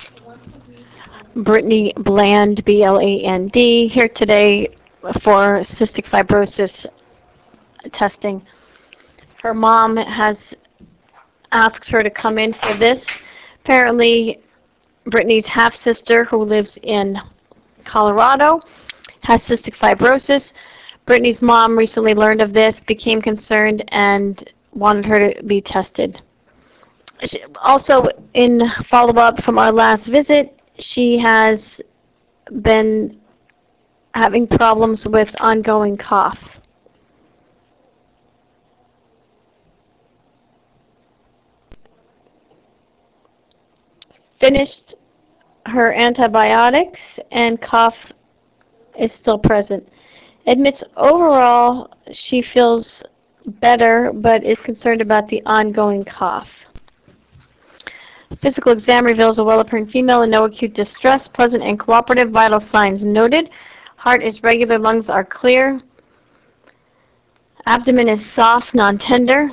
Brittany Bland, Bland, here today for cystic fibrosis testing. Her mom has asked her to come in for this. Apparently, Brittany's half-sister, who lives in Colorado, has cystic fibrosis. Brittany's mom recently learned of this, became concerned, and wanted her to be tested. Also, in follow-up from our last visit, she has been having problems with ongoing cough. Finished her antibiotics, and cough is still present. Admits overall she feels better, but is concerned about the ongoing cough. Physical exam reveals a well-appearing female and no acute distress, pleasant and cooperative, vital signs noted. Heart is regular, lungs are clear. Abdomen is soft, non-tender.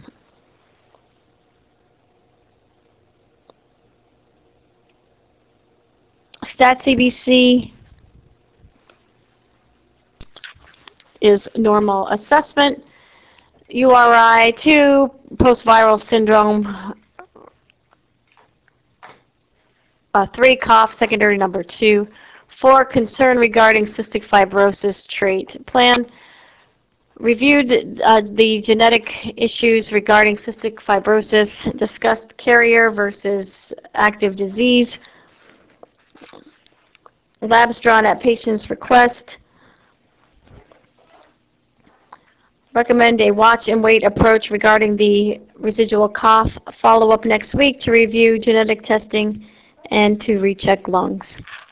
Stat CBC is normal assessment. URI 2, post-viral syndrome 3, cough, secondary number 2. 4, concern regarding cystic fibrosis trait plan. Reviewed the genetic issues regarding cystic fibrosis, discussed carrier versus active disease. Labs drawn at patient's request. Recommend a watch and wait approach regarding the residual cough. Follow up next week to review genetic testing and to recheck lungs.